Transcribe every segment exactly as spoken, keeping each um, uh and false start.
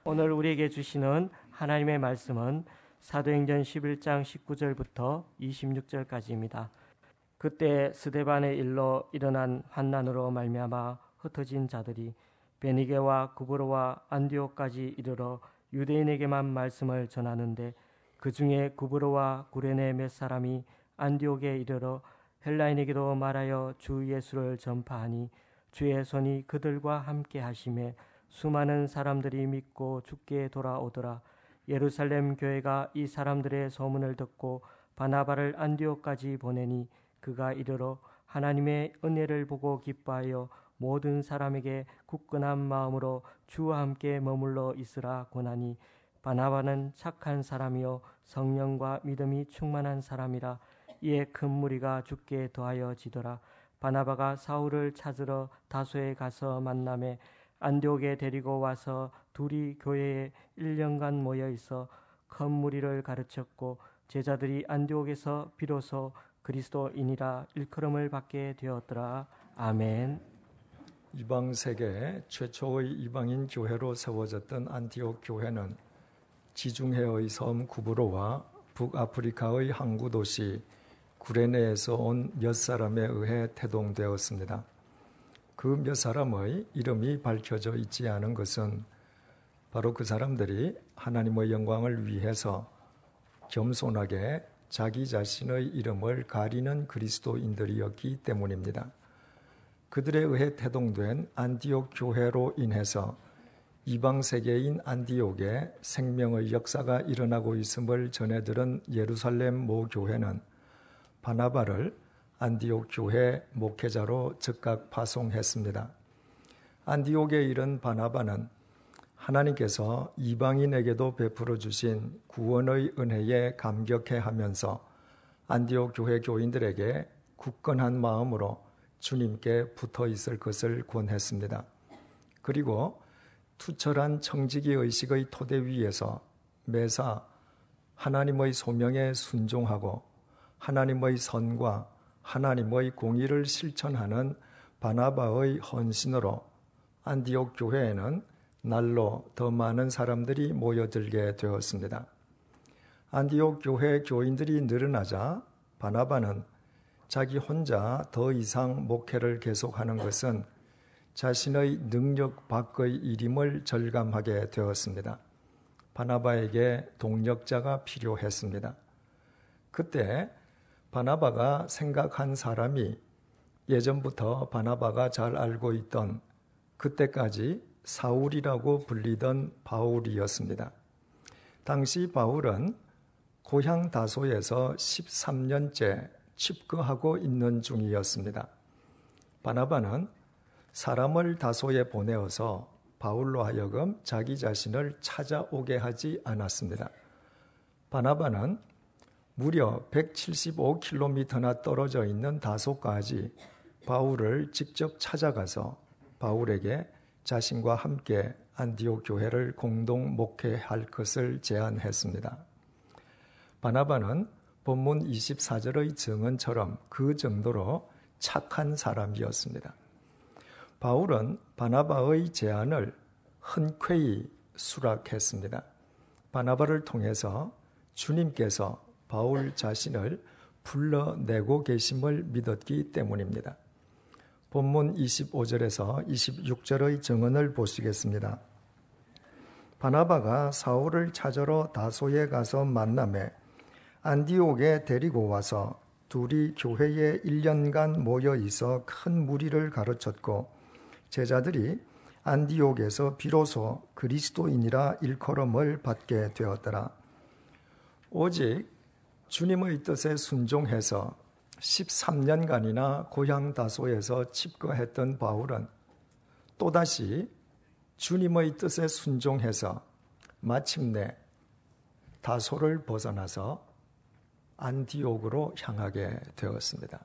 오늘 우리에게 주시는 하나님의 말씀은 사도행전 십일 장 십구 절부터 이십육 절까지입니다. 그때 스데반의 일로 일어난 환난으로 말미암아 흩어진 자들이 베니게와 구브로와 안디옥까지 이르러 유대인에게만 말씀을 전하는데 그 중에 구브로와 구레네 몇 사람이 안디옥에 이르러 헬라인에게도 말하여 주 예수를 전파하니 주의 손이 그들과 함께 하심에 수많은 사람들이 믿고 주께 돌아오더라. 예루살렘 교회가 이 사람들의 소문을 듣고 바나바를 안디옥까지 보내니 그가 이르러 하나님의 은혜를 보고 기뻐하여 모든 사람에게 굳건한 마음으로 주와 함께 머물러 있으라 권하니 바나바는 착한 사람이요 성령과 믿음이 충만한 사람이라. 이에 큰 무리가 주께 더하여 지더라. 바나바가 사울을 찾으러 다소에 가서 만나매 안디옥에 데리고 와서 둘이 교회에 일 년간 모여 있어 큰 무리를 가르쳤고 제자들이 안디옥에서 비로소 그리스도인이라 일컬음을 받게 되었더라. 아멘. 이방 세계 최초의 이방인 교회로 세워졌던 안티옥 교회는 지중해의 섬 구브로와 북아프리카의 항구 도시 구레네에서 온 몇 사람에 의해 태동되었습니다. 그 몇 사람의 이름이 밝혀져 있지 않은 것은 바로 그 사람들이 하나님의 영광을 위해서 겸손하게 자기 자신의 이름을 가리는 그리스도인들이었기 때문입니다. 그들에 의해 태동된 안디옥 교회로 인해서 이방 세계인 안디옥에 생명의 역사가 일어나고 있음을 전해들은 예루살렘 모 교회는 바나바를 안디옥 교회 목회자로 즉각 파송했습니다. 안디옥에 이른 바나바는 하나님께서 이방인에게도 베풀어 주신 구원의 은혜에 감격해하면서 안디옥 교회 교인들에게 굳건한 마음으로 주님께 붙어 있을 것을 권했습니다. 그리고 투철한 청지기 의식의 토대 위에서 매사 하나님의 소명에 순종하고 하나님의 선과 하나님의 공의를 실천하는 바나바의 헌신으로 안디옥 교회에는 날로 더 많은 사람들이 모여들게 되었습니다. 안디옥 교회 교인들이 늘어나자 바나바는 자기 혼자 더 이상 목회를 계속하는 것은 자신의 능력 밖의 일임을 절감하게 되었습니다. 바나바에게 동력자가 필요했습니다. 그때 바나바가 생각한 사람이 예전부터 바나바가 잘 알고 있던 그때까지 사울이라고 불리던 바울이었습니다. 당시 바울은 고향 다소에서 십삼 년째 칩거하고 있는 중이었습니다. 바나바는 사람을 다소에 보내어서 바울로 하여금 자기 자신을 찾아오게 하지 않았습니다. 바나바는 무려 백칠십오 킬로미터나 떨어져 있는 다소까지 바울을 직접 찾아가서 바울에게 자신과 함께 안디옥 교회를 공동 목회할 것을 제안했습니다. 바나바는 본문 이십사 절의 증언처럼 그 정도로 착한 사람이었습니다. 바울은 바나바의 제안을 흔쾌히 수락했습니다. 바나바를 통해서 주님께서 바울 자신을 불러내고 계심을 믿었기 때문입니다. 본문 이십오 절에서 이십육 절의 증언을 보시겠습니다. 바나바가 사울을 찾으러 다소에 가서 만나매 안디옥에 데리고 와서 둘이 교회에 일 년간 모여 있어 큰 무리를 가르쳤고 제자들이 안디옥에서 비로소 그리스도인이라 일컬음을 받게 되었더라. 오직 주님의 뜻에 순종해서 십삼 년간이나 고향 다소에서 칩거했던 바울은 또다시 주님의 뜻에 순종해서 마침내 다소를 벗어나서 안디옥으로 향하게 되었습니다.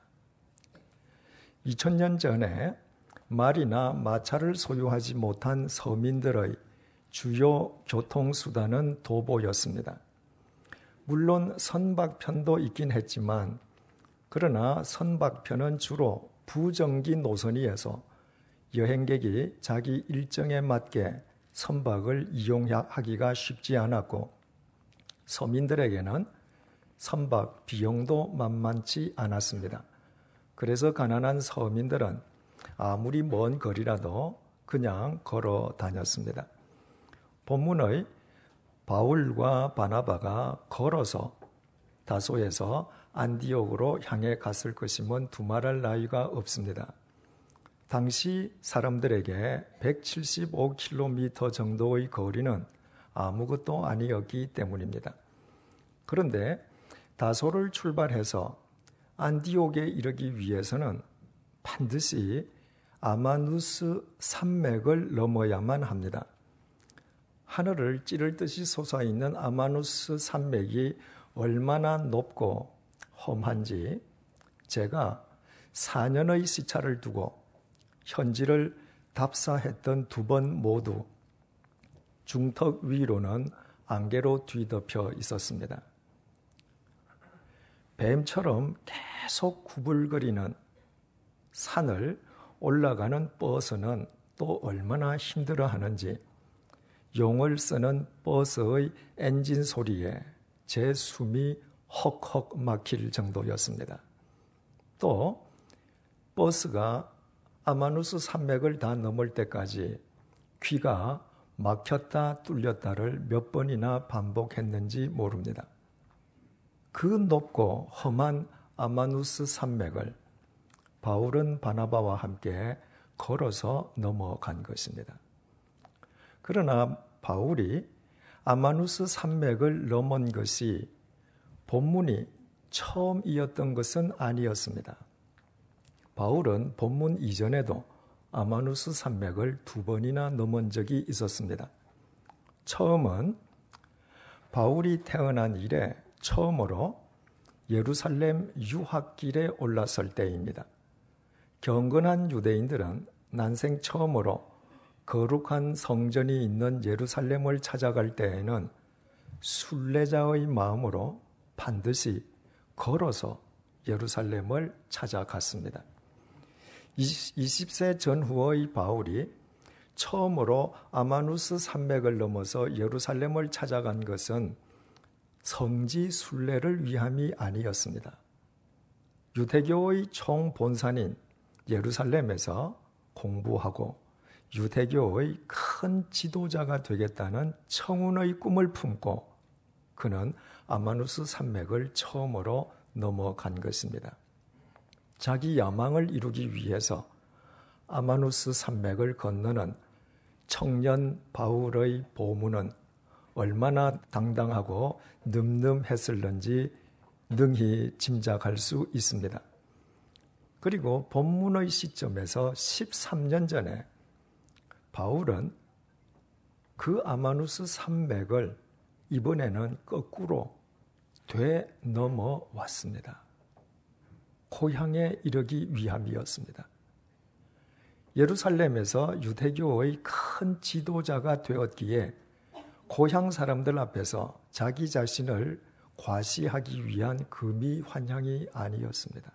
이천 년 전에 말이나 마차를 소유하지 못한 서민들의 주요 교통수단은 도보였습니다. 물론 선박편도 있긴 했지만 그러나 선박편은 주로 부정기 노선이어서 여행객이 자기 일정에 맞게 선박을 이용하기가 쉽지 않았고 서민들에게는 선박 비용도 만만치 않았습니다. 그래서 가난한 서민들은 아무리 먼 거리라도 그냥 걸어 다녔습니다. 본문의 바울과 바나바가 걸어서 다소에서 안디옥으로 향해 갔을 것임은 두말할 나위가 없습니다. 당시 사람들에게 백칠십오 킬로미터 정도의 거리는 아무것도 아니었기 때문입니다. 그런데 다소를 출발해서 안디옥에 이르기 위해서는 반드시 아마누스 산맥을 넘어야만 합니다. 하늘을 찌를 듯이 솟아있는 아마누스 산맥이 얼마나 높고 험한지 제가 사 년의 시차를 두고 현지를 답사했던 두 번 모두 중턱 위로는 안개로 뒤덮여 있었습니다. 뱀처럼 계속 구불거리는 산을 올라가는 버스는 또 얼마나 힘들어하는지 용을 쓰는 버스의 엔진 소리에 제 숨이 헉헉 막힐 정도였습니다. 또 버스가 아마누스 산맥을 다 넘을 때까지 귀가 막혔다 뚫렸다를 몇 번이나 반복했는지 모릅니다. 그 높고 험한 아마누스 산맥을 바울은 바나바와 함께 걸어서 넘어간 것입니다. 그러나 바울이 아마누스 산맥을 넘은 것이 본문이 처음이었던 것은 아니었습니다. 바울은 본문 이전에도 아마누스 산맥을 두 번이나 넘은 적이 있었습니다. 처음은 바울이 태어난 이래 처음으로 예루살렘 유학길에 올랐을 때입니다. 경건한 유대인들은 난생 처음으로 거룩한 성전이 있는 예루살렘을 찾아갈 때에는 순례자의 마음으로 반드시 걸어서 예루살렘을 찾아갔습니다. 이십 세 전후의 바울이 처음으로 아마누스 산맥을 넘어서 예루살렘을 찾아간 것은 성지 순례를 위함이 아니었습니다. 유대교의 총본산인 예루살렘에서 공부하고 유대교의 큰 지도자가 되겠다는 청운의 꿈을 품고 그는 아마누스 산맥을 처음으로 넘어간 것입니다. 자기 야망을 이루기 위해서 아마누스 산맥을 건너는 청년 바울의 보문은 얼마나 당당하고 늠름했을는지 능히 짐작할 수 있습니다. 그리고 본문의 시점에서 십삼 년 전에 바울은 그 아마누스 산맥을 이번에는 거꾸로 되넘어왔습니다. 고향에 이르기 위함이었습니다. 예루살렘에서 유대교의 큰 지도자가 되었기에 고향 사람들 앞에서 자기 자신을 과시하기 위한 금이 환향이 아니었습니다.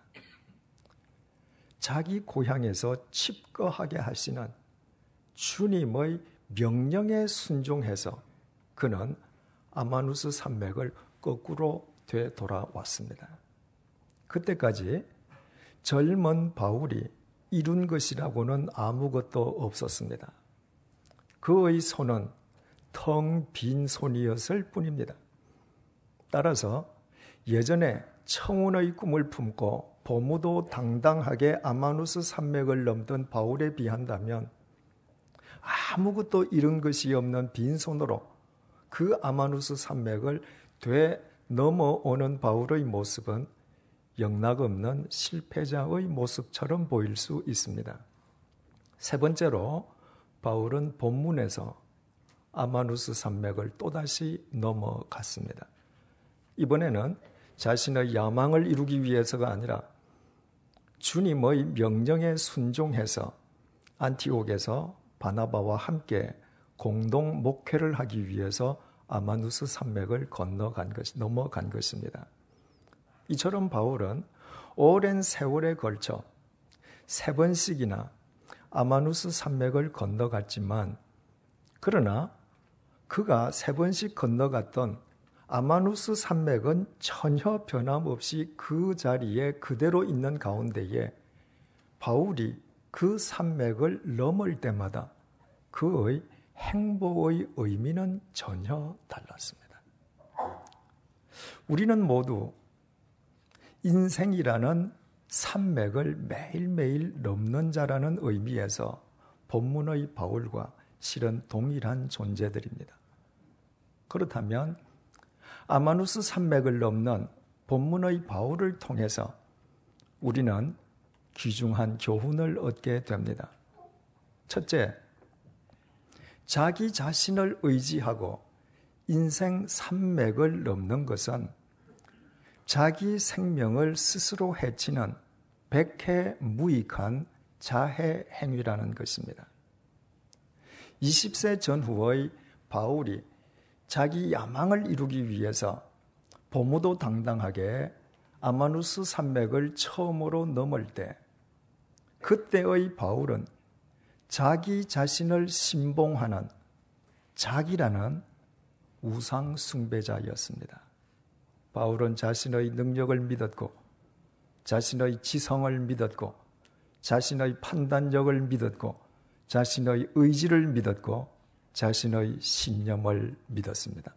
자기 고향에서 칩거하게 하시는 주님의 명령에 순종해서 그는 아마누스 산맥을 거꾸로 되돌아왔습니다. 그때까지 젊은 바울이 이룬 것이라고는 아무것도 없었습니다. 그의 손은 텅 빈 손이었을 뿐입니다. 따라서 예전에 청운의 꿈을 품고 보무도 당당하게 아마누스 산맥을 넘던 바울에 비한다면 아무것도 이룬 것이 없는 빈손으로 그 아마누스 산맥을 되넘어오는 바울의 모습은 영락없는 실패자의 모습처럼 보일 수 있습니다. 세 번째로 바울은 본문에서 아마누스 산맥을 또다시 넘어갔습니다. 이번에는 자신의 야망을 이루기 위해서가 아니라 주님의 명령에 순종해서 안티옥에서 바나바와 함께 공동 목회를 하기 위해서 아마누스 산맥을 건너간 것, 넘어간 것입니다. 이처럼 바울은 오랜 세월에 걸쳐 세 번씩이나 아마누스 산맥을 건너갔지만 그러나 그가 세 번씩 건너갔던 아마누스 산맥은 전혀 변함없이 그 자리에 그대로 있는 가운데에 바울이 그 산맥을 넘을 때마다 그의 행보의 의미는 전혀 달랐습니다. 우리는 모두 인생이라는 산맥을 매일매일 넘는 자라는 의미에서 본문의 바울과 실은 동일한 존재들입니다. 그렇다면 아마누스 산맥을 넘는 본문의 바울을 통해서 우리는 귀중한 교훈을 얻게 됩니다. 첫째, 자기 자신을 의지하고 인생 산맥을 넘는 것은 자기 생명을 스스로 해치는 백해무익한 자해 행위라는 것입니다. 이십 세 전후의 바울이 자기 야망을 이루기 위해서 보무도당당하게 아마누스 산맥을 처음으로 넘을 때 그때의 바울은 자기 자신을 신봉하는 자기라는 우상 숭배자였습니다. 바울은 자신의 능력을 믿었고 자신의 지성을 믿었고 자신의 판단력을 믿었고 자신의 의지를 믿었고 자신의 신념을 믿었습니다.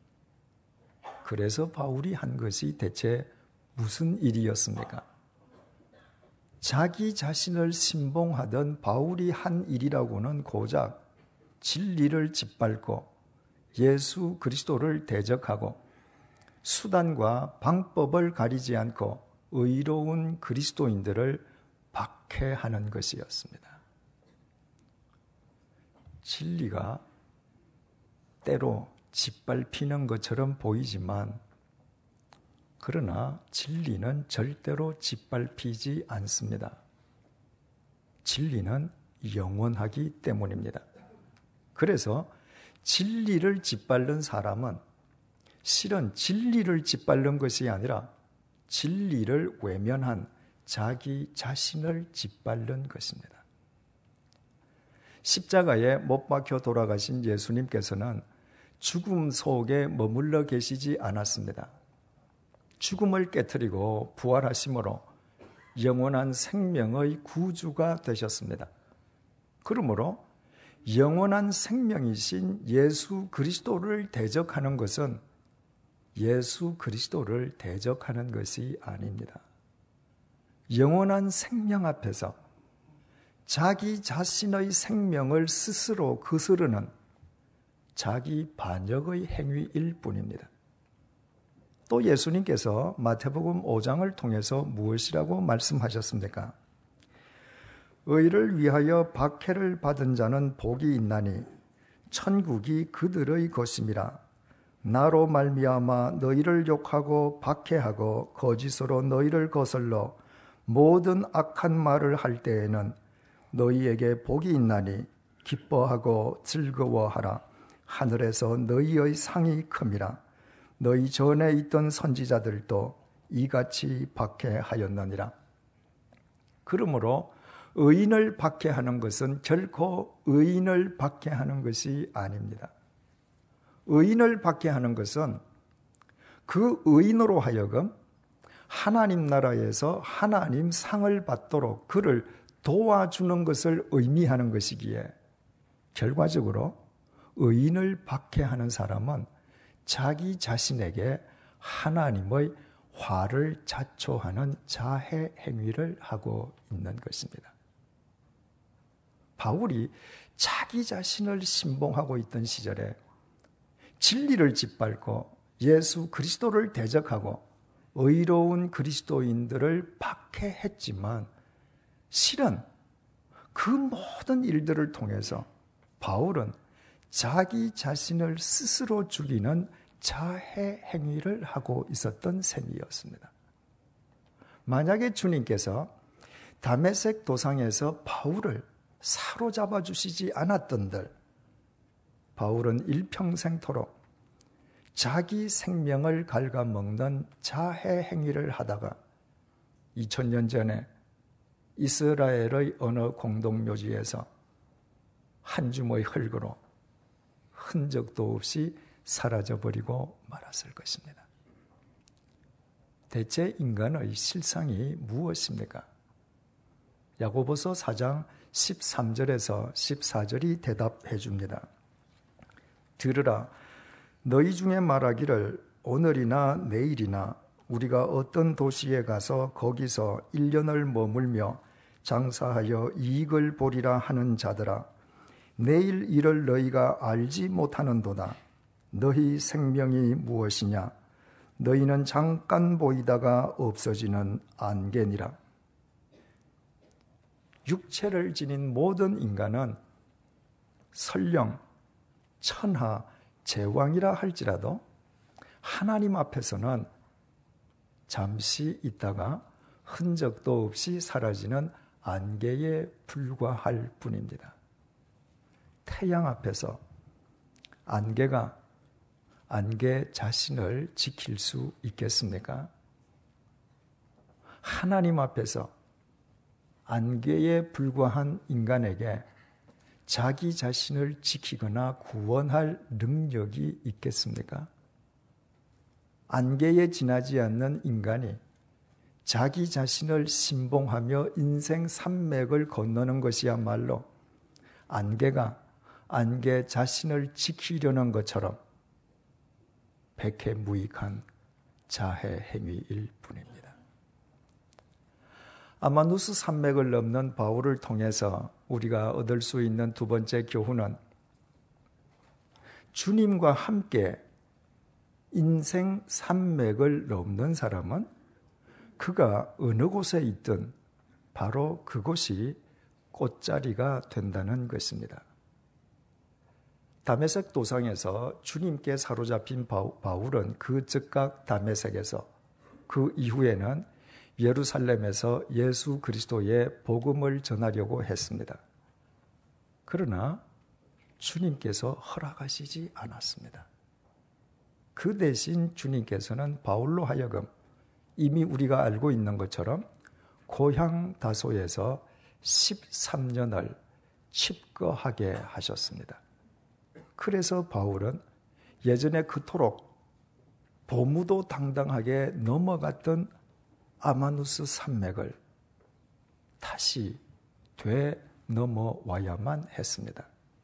그래서 바울이 한 것이 대체 무슨 일이었습니까? 자기 자신을 신봉하던 바울이 한 일이라고는 고작 진리를 짓밟고 예수 그리스도를 대적하고 수단과 방법을 가리지 않고 의로운 그리스도인들을 박해하는 것이었습니다. 진리가 때로 짓밟히는 것처럼 보이지만 그러나 진리는 절대로 짓밟히지 않습니다. 진리는 영원하기 때문입니다. 그래서 진리를 짓밟는 사람은 실은 진리를 짓밟는 것이 아니라 진리를 외면한 자기 자신을 짓밟는 것입니다. 십자가에 못 박혀 돌아가신 예수님께서는 죽음 속에 머물러 계시지 않았습니다. 죽음을 깨트리고 부활하심으로 영원한 생명의 구주가 되셨습니다. 그러므로 영원한 생명이신 예수 그리스도를 대적하는 것은 예수 그리스도를 대적하는 것이 아닙니다. 영원한 생명 앞에서 자기 자신의 생명을 스스로 거스르는 자기 반역의 행위일 뿐입니다. 또 예수님께서 마태복음 오 장을 통해서 무엇이라고 말씀하셨습니까? 의를 위하여 박해를 받은 자는 복이 있나니 천국이 그들의 것임이라. 나로 말미암아 너희를 욕하고 박해하고 거짓으로 너희를 거슬러 모든 악한 말을 할 때에는 너희에게 복이 있나니 기뻐하고 즐거워하라. 하늘에서 너희의 상이 큼이라. 너희 전에 있던 선지자들도 이같이 박해하였느니라. 그러므로 의인을 박해하는 것은 결코 의인을 박해하는 것이 아닙니다. 의인을 박해하는 것은 그 의인으로 하여금 하나님 나라에서 하나님 상을 받도록 그를 도와주는 것을 의미하는 것이기에 결과적으로 의인을 박해하는 사람은 자기 자신에게 하나님의 화를 자초하는 자해 행위를 하고 있는 것입니다. 바울이 자기 자신을 신봉하고 있던 시절에 진리를 짓밟고 예수 그리스도를 대적하고 의로운 그리스도인들을 박해했지만 실은 그 모든 일들을 통해서 바울은 자기 자신을 스스로 죽이는 자해 행위를 하고 있었던 셈이었습니다. 만약에 주님께서 다메섹 도상에서 바울을 사로잡아 주시지 않았던들 바울은 일평생토록 자기 생명을 갉아먹는 자해 행위를 하다가 이천 년 전에 이스라엘의 어느 공동묘지에서 한 줌의 흙으로 흔적도 없이 사라져버리고 말았을 것입니다. 대체 인간의 실상이 무엇입니까? 야고보서 사 장 십삼 절에서 십사 절이 대답해 줍니다. 들으라, 너희 중에 말하기를 오늘이나 내일이나 우리가 어떤 도시에 가서 거기서 일 년을 머물며 장사하여 이익을 보리라 하는 자들아, 내일 일을 너희가 알지 못하는도다. 너희 생명이 무엇이냐? 너희는 잠깐 보이다가 없어지는 안개니라. 육체를 지닌 모든 인간은 설령 천하 제왕이라 할지라도 하나님 앞에서는 잠시 있다가 흔적도 없이 사라지는 안개에 불과할 뿐입니다. 태양 앞에서 안개가 안개 자신을 지킬 수 있겠습니까? 하나님 앞에서 안개에 불과한 인간에게 자기 자신을 지키거나 구원할 능력이 있겠습니까? 안개에 지나지 않는 인간이 자기 자신을 신봉하며 인생 산맥을 건너는 것이야말로 안개가 안개 자신을 지키려는 것처럼 백해무익한 자해 행위일 뿐입니다. 아마누스 산맥을 넘는 바울을 통해서 우리가 얻을 수 있는 두 번째 교훈은 주님과 함께 인생 산맥을 넘는 사람은 그가 어느 곳에 있든 바로 그곳이 꽃자리가 된다는 것입니다. 다메섹 도상에서 주님께 사로잡힌 바울은 그 즉각 다메섹에서 그 이후에는 예루살렘에서 예수 그리스도의 복음을 전하려고 했습니다. 그러나 주님께서 허락하시지 않았습니다. 그 대신 주님께서는 바울로 하여금 이미 우리가 알고 있는 것처럼 고향 다소에서 십삼 년을 칩거하게 하셨습니다. 그래서 바울은 예전에 그토록 보무도 당당하게 넘어갔던 아마누스 산맥을 다시 되넘어와야만 했습니다.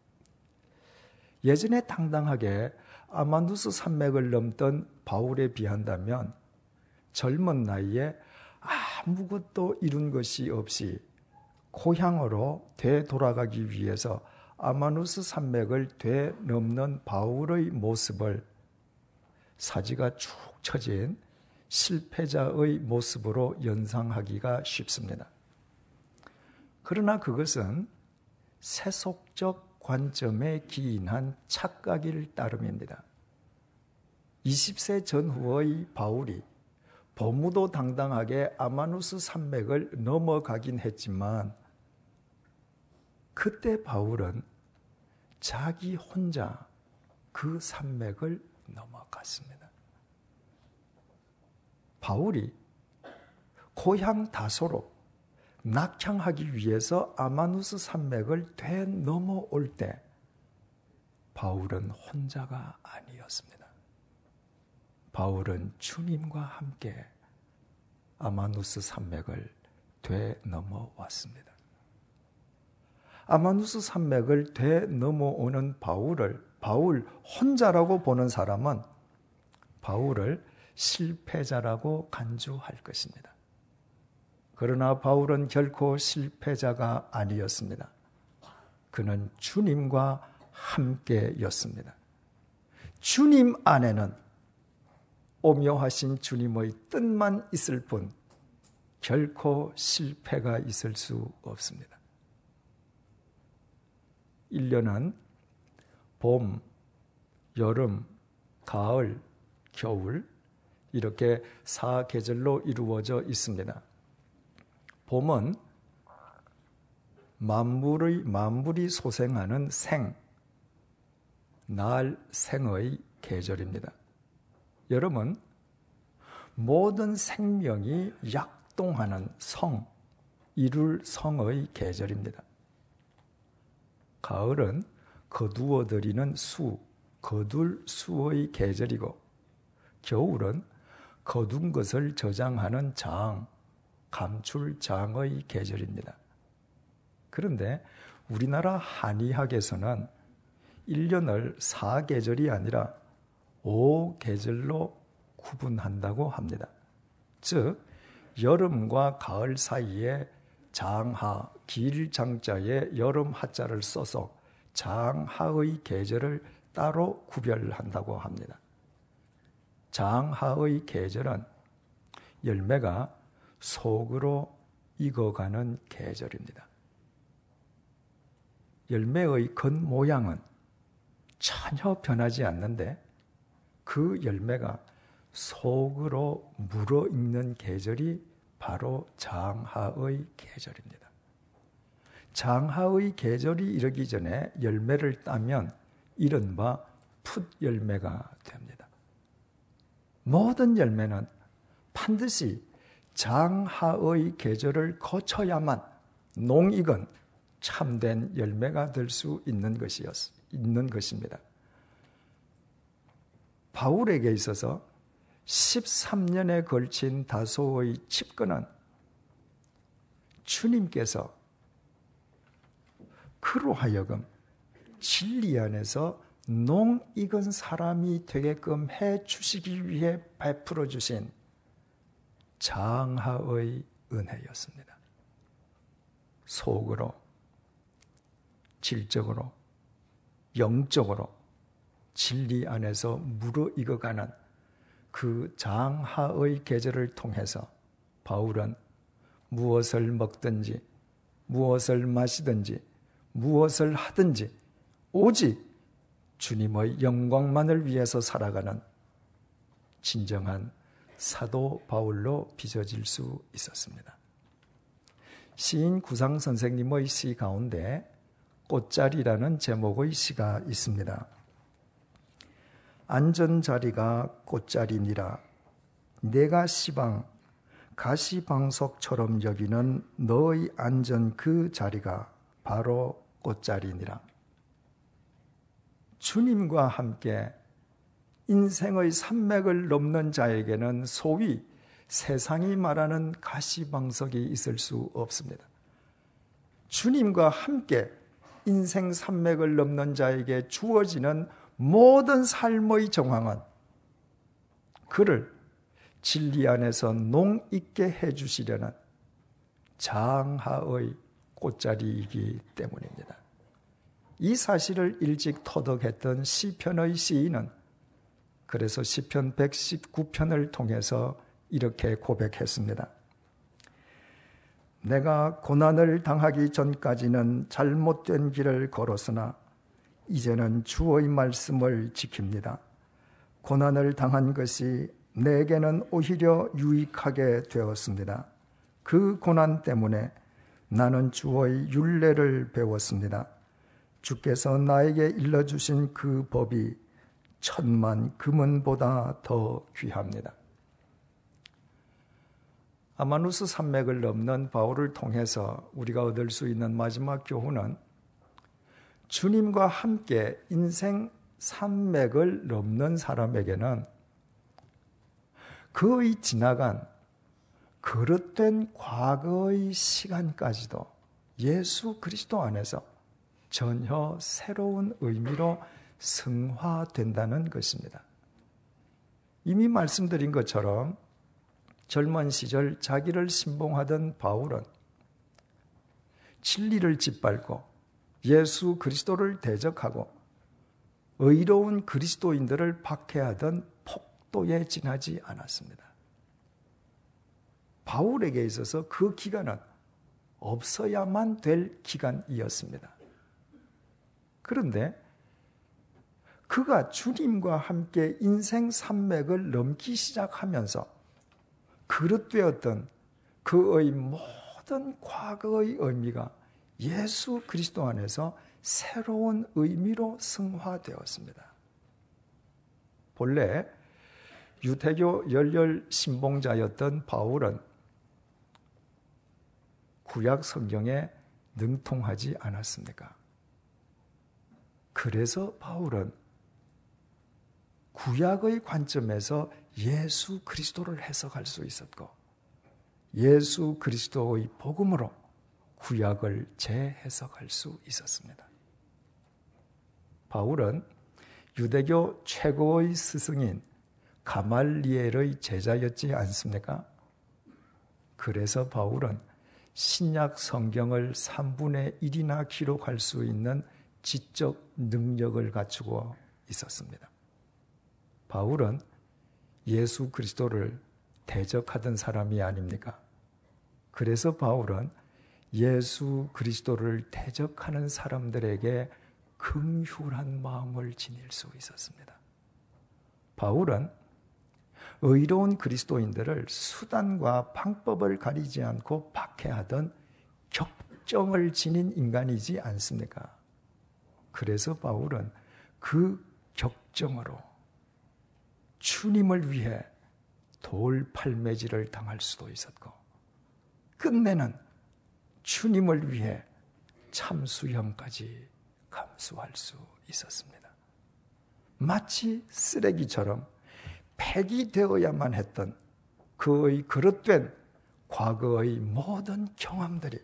예전에 당당하게 아마누스 산맥을 넘던 바울에 비한다면 젊은 나이에 아무것도 이룬 것이 없이 고향으로 되돌아가기 위해서 아마누스 산맥을 되넘는 바울의 모습을 사지가 축 처진 실패자의 모습으로 연상하기가 쉽습니다. 그러나 그것은 세속적 관점에 기인한 착각일 따름입니다. 이십 세 전후의 바울이 보무도 당당하게 아마누스 산맥을 넘어가긴 했지만 그때 바울은 자기 혼자 그 산맥을 넘어갔습니다. 바울이 고향 다소로 낙향하기 위해서 아마누스 산맥을 되넘어올 때 바울은 혼자가 아니었습니다. 바울은 주님과 함께 아마누스 산맥을 되넘어왔습니다. 아마누스 산맥을 되넘어오는 바울을 바울 혼자라고 보는 사람은 바울을 실패자라고 간주할 것입니다. 그러나 바울은 결코 실패자가 아니었습니다. 그는 주님과 함께였습니다. 주님 안에는 오묘하신 주님의 뜻만 있을 뿐 결코 실패가 있을 수 없습니다. 일 년은 봄, 여름, 가을, 겨울 이렇게 사계절로 이루어져 있습니다. 봄은 만물의 만물이 소생하는 생, 날 생의 계절입니다. 여름은 모든 생명이 약동하는 성, 이룰 성의 계절입니다. 가을은 거두어들이는 수, 거둘 수의 계절이고 겨울은 거둔 것을 저장하는 장, 감출 장의 계절입니다. 그런데 우리나라 한의학에서는 일 년을 사 계절이 아니라 오 계절로 구분한다고 합니다. 즉 여름과 가을 사이에 장하, 길장자에 여름 하자를 써서 장하의 계절을 따로 구별한다고 합니다. 장하의 계절은 열매가 속으로 익어가는 계절입니다. 열매의 겉모양은 전혀 변하지 않는데 그 열매가 속으로 물어익는 계절이 바로 장하의 계절입니다. 장하의 계절이 이르기 전에 열매를 따면 이른바 풋열매가 됩니다. 모든 열매는 반드시 장하의 계절을 거쳐야만 농익은 참된 열매가 될 수 있는 것이었, 있는 것입니다. 바울에게 있어서 십삼 년에 걸친 다소의 집권은 주님께서 그로 하여금 진리 안에서 농익은 사람이 되게끔 해 주시기 위해 베풀어 주신 장하의 은혜였습니다. 속으로, 질적으로, 영적으로 진리 안에서 무르익어가는 그 장하의 계절을 통해서 바울은 무엇을 먹든지 무엇을 마시든지 무엇을 하든지 오직 주님의 영광만을 위해서 살아가는 진정한 사도 바울로 빚어질 수 있었습니다. 시인 구상 선생님의 시 가운데 꽃자리라는 제목의 시가 있습니다. 앉은 자리가 꽃자리니라. 내가 시방 가시방석처럼 여기는 너의 앉은 그 자리가 바로 꽃자리니라. 주님과 함께 인생의 산맥을 넘는 자에게는 소위 세상이 말하는 가시방석이 있을 수 없습니다. 주님과 함께 인생 산맥을 넘는 자에게 주어지는 모든 삶의 정황은 그를 진리 안에서 농익게 해주시려는 장하의 꽃자리이기 때문입니다. 이 사실을 일찍 터득했던 시편의 시인은 그래서 시편 백십구 편을 통해서 이렇게 고백했습니다. 내가 고난을 당하기 전까지는 잘못된 길을 걸었으나 이제는 주의 말씀을 지킵니다. 고난을 당한 것이 내게는 오히려 유익하게 되었습니다. 그 고난 때문에 나는 주의 율례를 배웠습니다. 주께서 나에게 일러주신 그 법이 천만 금은보다 더 귀합니다. 아마누스 산맥을 넘는 바울을 통해서 우리가 얻을 수 있는 마지막 교훈은 주님과 함께 인생 산맥을 넘는 사람에게는 그의 지나간 그릇된 과거의 시간까지도 예수 그리스도 안에서 전혀 새로운 의미로 승화된다는 것입니다. 이미 말씀드린 것처럼 젊은 시절 자기를 신봉하던 바울은 진리를 짓밟고 예수 그리스도를 대적하고 의로운 그리스도인들을 박해하던 폭도에 지나지 않았습니다. 바울에게 있어서 그 기간은 없어야만 될 기간이었습니다. 그런데 그가 주님과 함께 인생 산맥을 넘기 시작하면서 그릇되었던 그의 모든 과거의 의미가 예수 그리스도 안에서 새로운 의미로 승화되었습니다. 본래 유대교 열렬 신봉자였던 바울은 구약 성경에 능통하지 않았습니까? 그래서 바울은 구약의 관점에서 예수 그리스도를 해석할 수 있었고 예수 그리스도의 복음으로 구약을 재해석할 수 있었습니다. 바울은 유대교 최고의 스승인 가말리엘의 제자였지 않습니까? 그래서 바울은 신약 성경을 삼분의 일이나 기록할 수 있는 지적 능력을 갖추고 있었습니다. 바울은 예수 그리스도를 대적하던 사람이 아닙니까? 그래서 바울은 예수 그리스도를 대적하는 사람들에게 긍휼한 마음을 지닐 수 있었습니다. 바울은 의로운 그리스도인들을 수단과 방법을 가리지 않고 박해하던 격정을 지닌 인간이지 않습니까? 그래서 바울은 그 격정으로 주님을 위해 돌팔매질을 당할 수도 있었고 끝내는 주님을 위해 참수형까지 감수할 수 있었습니다. 마치 쓰레기처럼 폐기되어야만 했던 그의 그릇된 과거의 모든 경험들이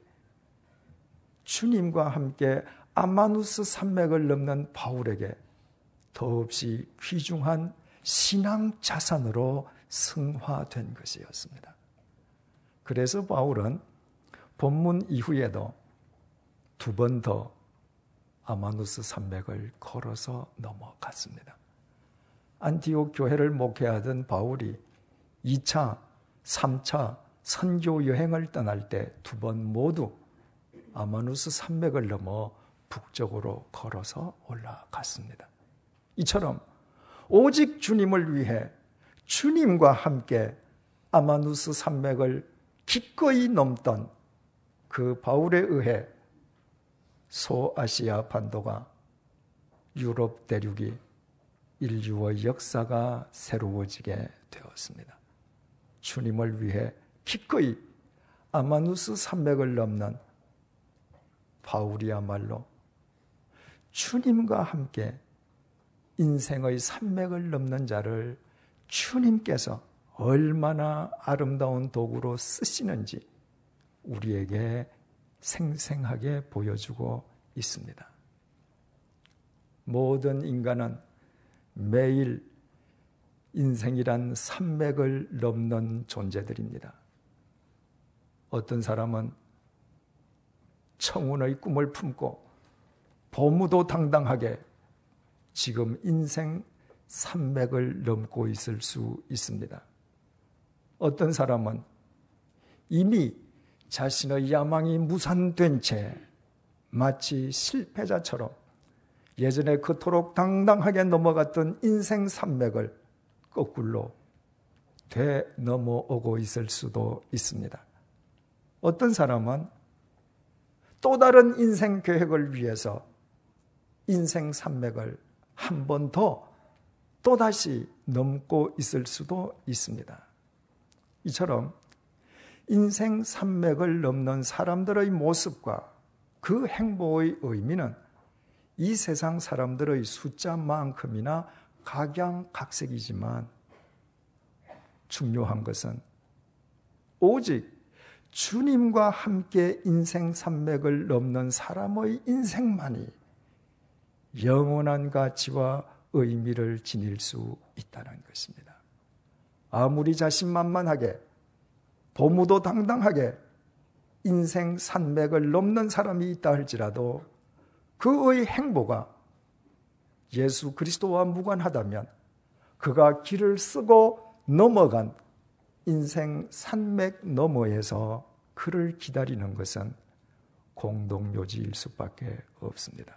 주님과 함께 아마누스 산맥을 넘는 바울에게 더없이 귀중한 신앙 자산으로 승화된 것이었습니다. 그래서 바울은 본문 이후에도 두 번 더 아마누스 산맥을 걸어서 넘어갔습니다. 안티옥 교회를 목회하던 바울이 이 차, 삼 차 선교 여행을 떠날 때 두 번 모두 아마누스 산맥을 넘어 북쪽으로 걸어서 올라갔습니다. 이처럼 오직 주님을 위해 주님과 함께 아마누스 산맥을 기꺼이 넘던 그 바울에 의해 소아시아 반도가 유럽 대륙이 인류의 역사가 새로워지게 되었습니다. 주님을 위해 기꺼이 아마누스 산맥을 넘는 바울이야말로 주님과 함께 인생의 산맥을 넘는 자를 주님께서 얼마나 아름다운 도구로 쓰시는지 우리에게 생생하게 보여주고 있습니다. 모든 인간은 매일 인생이란 산맥을 넘는 존재들입니다. 어떤 사람은 청운의 꿈을 품고 보무도 당당하게 지금 인생 산맥을 넘고 있을 수 있습니다. 어떤 사람은 이미 자신의 야망이 무산된 채 마치 실패자처럼 예전에 그토록 당당하게 넘어갔던 인생 산맥을 거꾸로 되넘어오고 있을 수도 있습니다. 어떤 사람은 또 다른 인생 계획을 위해서 인생 산맥을 한 번 더 또다시 넘고 있을 수도 있습니다. 이처럼 인생 산맥을 넘는 사람들의 모습과 그 행보의 의미는 이 세상 사람들의 숫자만큼이나 각양각색이지만 중요한 것은 오직 주님과 함께 인생 산맥을 넘는 사람의 인생만이 영원한 가치와 의미를 지닐 수 있다는 것입니다. 아무리 자신만만하게 보무도 당당하게 인생 산맥을 넘는 사람이 있다 할지라도 그의 행보가 예수 그리스도와 무관하다면 그가 길을 쓰고 넘어간 인생 산맥 너머에서 그를 기다리는 것은 공동묘지일 수밖에 없습니다.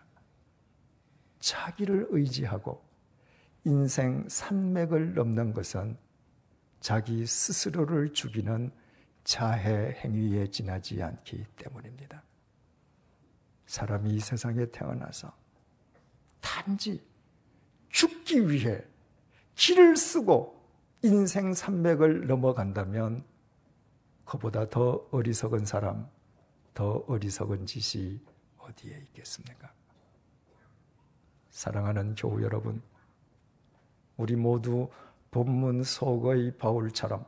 자기를 의지하고 인생 산맥을 넘는 것은 자기 스스로를 죽이는 자해 행위에 지나지 않기 때문입니다. 사람이 이 세상에 태어나서 단지 죽기 위해 길을 쓰고 인생 산맥을 넘어간다면 그보다 더 어리석은 사람, 더 어리석은 짓이 어디에 있겠습니까? 사랑하는 교우 여러분, 우리 모두 본문 속의 바울처럼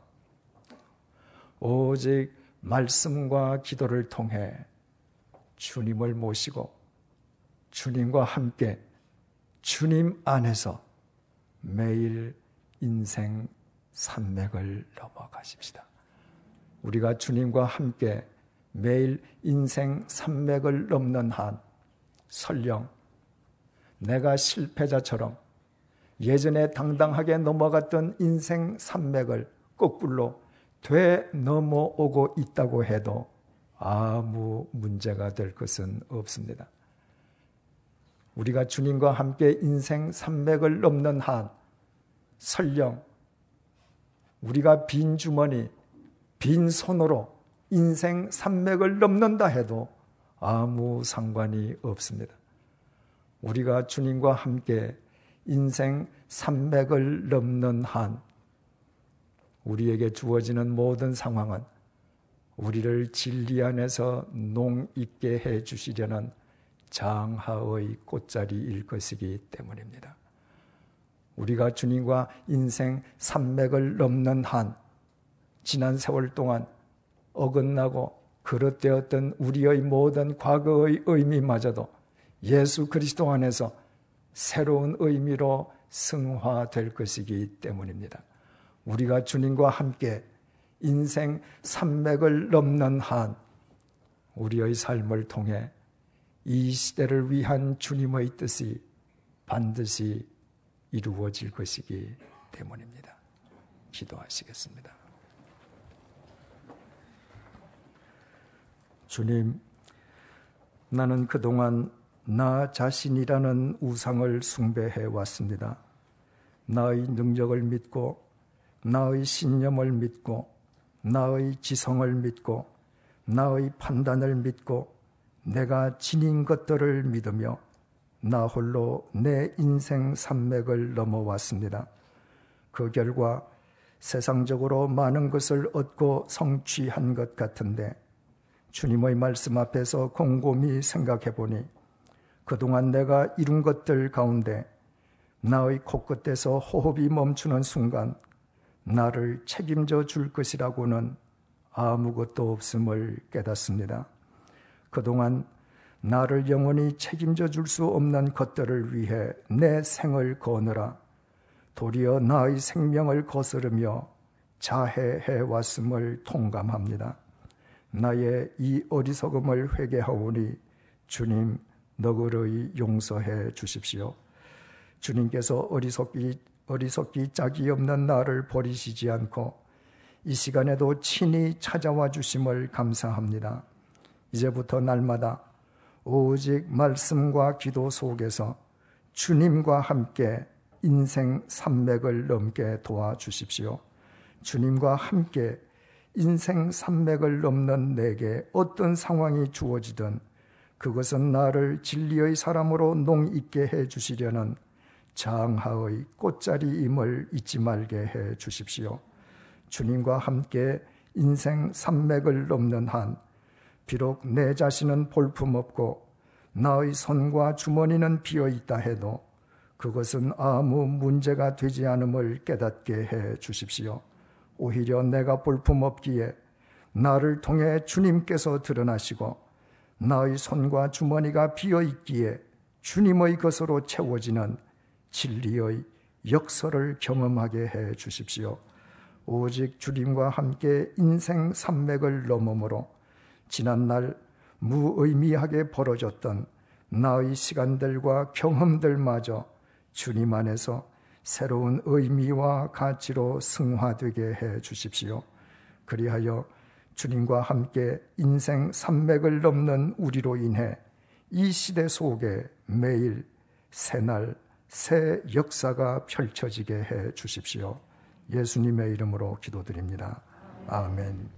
오직 말씀과 기도를 통해 주님을 모시고 주님과 함께 주님 안에서 매일 인생 산맥을 넘어가십시다. 우리가 주님과 함께 매일 인생 산맥을 넘는 한 설령 내가 실패자처럼 예전에 당당하게 넘어갔던 인생 산맥을 거꾸로 되넘어오고 있다고 해도 아무 문제가 될 것은 없습니다. 우리가 주님과 함께 인생 산맥을 넘는 한 설령 우리가 빈 주머니, 빈 손으로 인생 산맥을 넘는다 해도 아무 상관이 없습니다. 우리가 주님과 함께 인생 산맥을 넘는 한 우리에게 주어지는 모든 상황은 우리를 진리 안에서 농있게 해 주시려는 장하의 꽃자리일 것이기 때문입니다. 우리가 주님과 인생 산맥을 넘는 한 지난 세월 동안 어긋나고 그릇되었던 우리의 모든 과거의 의미마저도 예수 그리스도 안에서 새로운 의미로 승화될 것이기 때문입니다. 우리가 주님과 함께 인생 산맥을 넘는 한 우리의 삶을 통해 이 시대를 위한 주님의 뜻이 반드시 이루어질 것이기 때문입니다. 기도하시겠습니다. 주님, 나는 그동안 나 자신이라는 우상을 숭배해 왔습니다. 나의 능력을 믿고 나의 신념을 믿고 나의 지성을 믿고 나의 판단을 믿고 내가 지닌 것들을 믿으며 나 홀로 내 인생 산맥을 넘어왔습니다. 그 결과 세상적으로 많은 것을 얻고 성취한 것 같은데 주님의 말씀 앞에서 곰곰이 생각해 보니 그동안 내가 이룬 것들 가운데 나의 코끝에서 호흡이 멈추는 순간 나를 책임져 줄 것이라고는 아무것도 없음을 깨닫습니다. 그동안 나를 영원히 책임져 줄 수 없는 것들을 위해 내 생을 거느라 도리어 나의 생명을 거스르며 자해해 왔음을 통감합니다. 나의 이 어리석음을 회개하오니 주님 너그러이 용서해 주십시오. 주님께서 어리석기, 어리석기 짝이 없는 나를 버리시지 않고 이 시간에도 친히 찾아와 주심을 감사합니다. 이제부터 날마다 오직 말씀과 기도 속에서 주님과 함께 인생 산맥을 넘게 도와주십시오. 주님과 함께 인생 산맥을 넘는 내게 어떤 상황이 주어지든 그것은 나를 진리의 사람으로 농있게 해 주시려는 장하의 꽃자리임을 잊지 말게 해 주십시오. 주님과 함께 인생 산맥을 넘는 한 비록 내 자신은 볼품없고 나의 손과 주머니는 비어있다 해도 그것은 아무 문제가 되지 않음을 깨닫게 해 주십시오. 오히려 내가 볼품없기에 나를 통해 주님께서 드러나시고 나의 손과 주머니가 비어있기에 주님의 것으로 채워지는 진리의 역설을 경험하게 해 주십시오. 오직 주님과 함께 인생 산맥을 넘음으로 지난날 무의미하게 벌어졌던 나의 시간들과 경험들마저 주님 안에서 새로운 의미와 가치로 승화되게 해 주십시오. 그리하여 주님과 함께 인생 산맥을 넘는 우리로 인해 이 시대 속에 매일 새날 새 역사가 펼쳐지게 해 주십시오. 예수님의 이름으로 기도드립니다. 아멘.